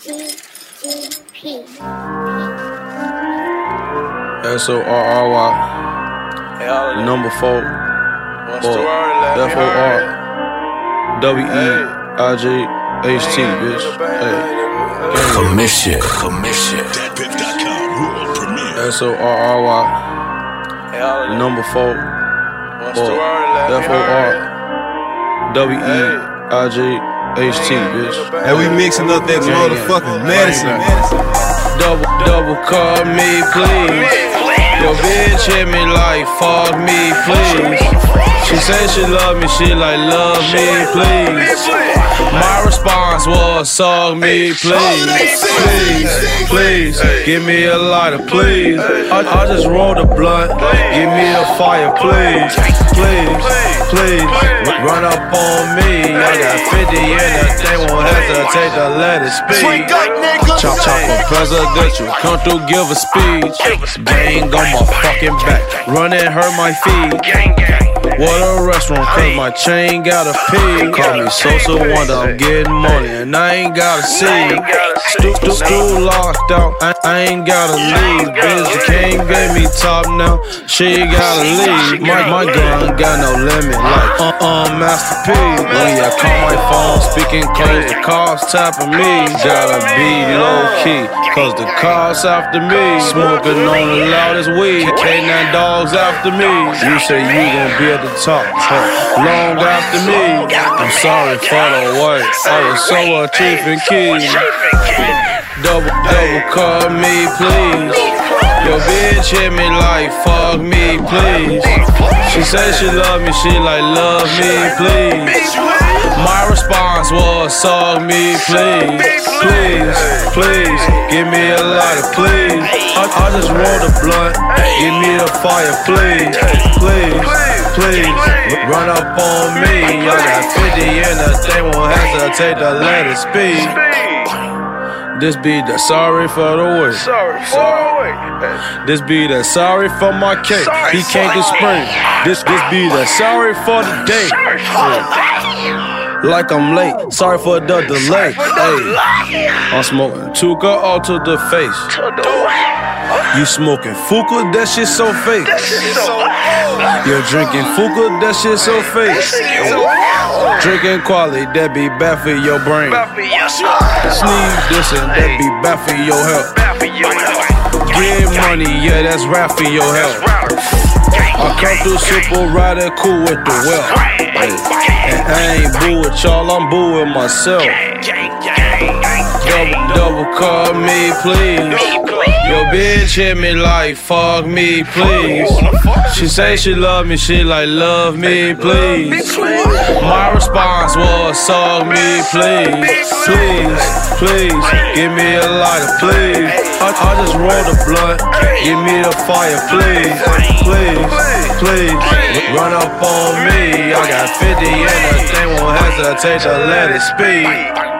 SORRY number 4 FORWEIGHT, bitch. Hey. Commission. SORRY number 4 FORWEIGHT, bitch. And we mixing up that motherfucking medicine. Double call me, please. Your bitch hit me like, fuck me, please. She said she love me, she like, love me, please. My response was, suck me, please. Please, give me a lighter, please. I just rolled a blunt, give me a fire, please. Please, run up on me. I got 50 in it, they won't hesitate to let it speak. Chop on presidential, come through, give a speech. Gang on my fucking back, running hurt my feet. What a restaurant, cause my chain got a pee. Call me Social Wonder, I'm getting money and I ain't gotta see. Still locked out, I ain't gotta leave. Bitch, the king gave me top now, she gotta leave. My gun got no limit, like Master P. When I call my phone, speaking close, the cops tapping me. Gotta be low key, cause the cops after me. Smoking on the loudest weed, K9 dogs after me. You say you gon' be at the top, long after me. I'm sorry for the wait, I was so a chief and key. Double call me, please. Your bitch hit me like, fuck me, please. She said she love me, she like, love me, please. My response was, suck me, please. Please, give me a lighter, please. I just rolled a blunt, give me the fire, please. Please, run up on me. I got 50 in it, they won't hesitate to let it speak. This be the sorry for the wait. This be the sorry for my cake. He can't do spring. This be the sorry for the day. Like I'm late, sorry for the delay. Hey, I'm smoking Tuka all to the face. You smoking Fuka, that shit so fake. You're drinking Fuka, that shit so fake. Drinking quality, that be bad for your brain. Sneeze this and that be bad for your health. Get money, yeah, that's rap for your health. I come through super riding cool with the wealth. And I ain't boo with y'all, I'm boo with myself. Double call me, please. Your bitch hit me like, fuck me, please. She say she love me, she like, love me, please. My response was, suck me, please. Please, give me a lighter, please. I just rolled a blunt, give me the fire, please. Please, run up on me. I got 50 in it, they won't hesitate to let it speak.